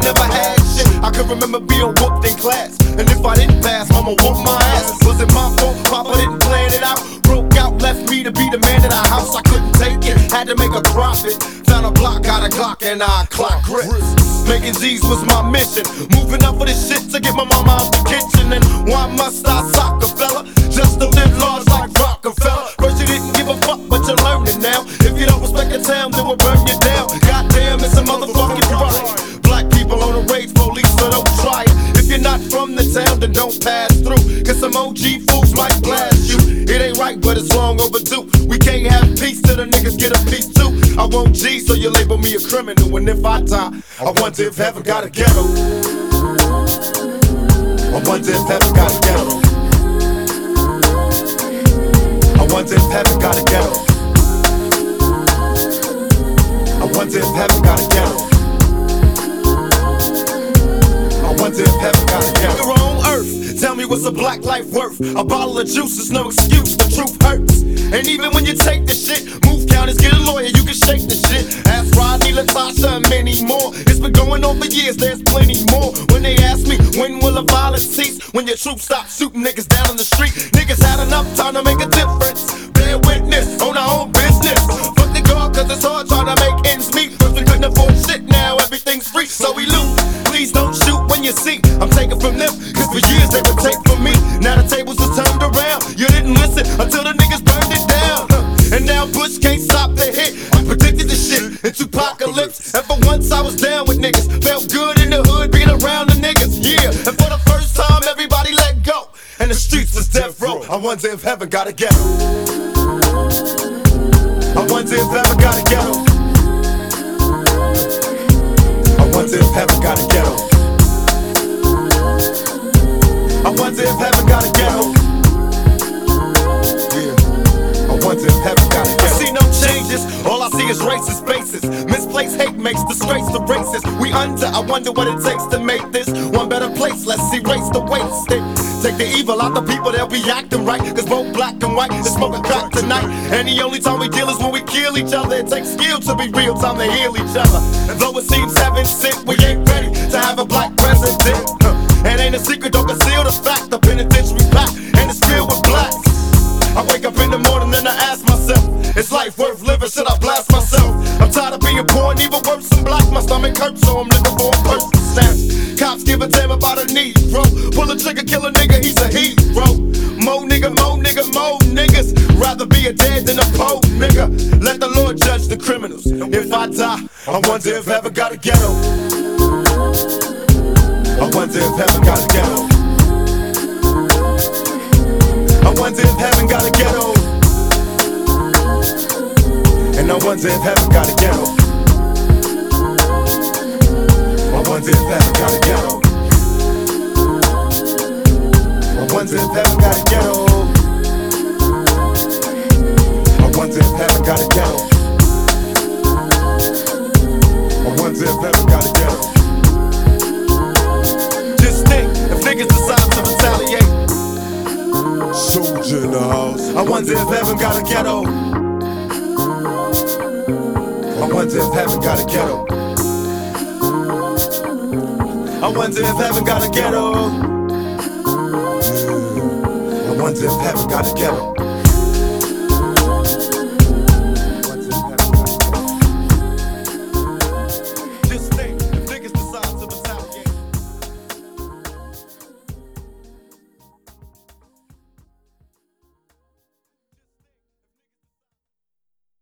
never had shit. I could remember being whooped in class, and if I didn't pass, mama whooped my ass. Was it my fault? Papa didn't plan it out. Broke out, left me to be the man of the house. I couldn't take it, had to make a profit. Found a block, got a Glock, and I clock grips. Making G's was my mission. Moving up for this shit to get my mama out the kitchen. And why must I sock a fella? Just to live large like Rockefeller. First you didn't give a fuck, but you're learning now. If you don't respect the town, then we'll burn you down. Goddamn, it's a motherfucking right. Black people on the rage police, so don't try it. If you're not from the town, then don't pass through. Cause some OG fools might blast you. It ain't right, but it's long overdue. We can't have peace till the niggas get a piece too. I want G, so you label me a criminal. And if I die, I wonder if heaven got a ghetto. I wonder if heaven got a ghetto. I wonder if heaven got a ghetto. I wonder if heaven got a ghetto. I wonder if heaven got a ghetto. Your own earth, tell me what's a black life worth? A bottle of juice is no excuse, the truth hurts. And even when you take the shit, move counties, get a lawyer, you can shake the shit. Ask Rodney, Latasha, and many more. It's been going on for years, there's plenty more. When they ask me, when will the violence cease? When your troops stop shooting niggas down on the street. Niggas had enough time to make a difference. Bear witness, own our own business. Fuck the guard, cause it's hard trying to make ends meet. First we couldn't afford shit, now everything's free. So we loot, please don't shoot when you see I'm taking from them, cause for years they would take from me. Now the tables are turned around. You didn't listen until the niggas burned it down. And now Bush can't stop the hit. I predicted the shit into apocalypse. And for once I was down with niggas. Felt good in the hood being around the niggas, yeah. And for the first time everybody let go. And the streets was death row. I wonder if heaven got a ghetto. I wonder if heaven got a ghetto. I wonder if heaven got a ghetto. I wonder if heaven got a ghetto. Yeah. I wonder if heaven got a ghetto. I see no changes, all I see is racist faces. Misplaced hate makes disgrace to races. We under, I wonder what it takes to make this one better place. Let's erase the wasted. Take the evil out the people, they'll be acting right. Cause both black and white is smoking crack tonight. And the only time we deal is when we kill each other. It takes skill to be real, time to heal each other. And though it seems heaven sent, we ain't ready to have a black president. And ain't a secret, don't conceal the fact. The penitentiary's packed and it's filled with blacks. I wake up in the morning and I ask myself, is life worth living? Should I blast myself? I'm tired of being poor and even worse than black. My stomach hurts, so I'm looking for a person to snatch. Cops give a damn about a Negro. Pull a trigger, kill a nigga, he's a hero. Mo nigga, mo nigga, mo niggas. Rather be a dead than a poor nigga. Let the Lord judge the criminals. If I die, I wonder if heaven got a ghetto. I wonder if heaven got a ghetto. I wonder if heaven got a ghetto. And I wonder if heaven got a ghetto. I wonder if heaven got a ghetto. I wonder if heaven got a ghetto. I wonder if heaven got a ghetto. I wonder if heaven got a ghetto. Just think, if niggas decide to retaliate. Soldier in the house. I wonder if heaven got a ghetto. I wonder if heaven got a ghetto. I wonder if heaven got a ghetto. I wonder if heaven got a ghetto.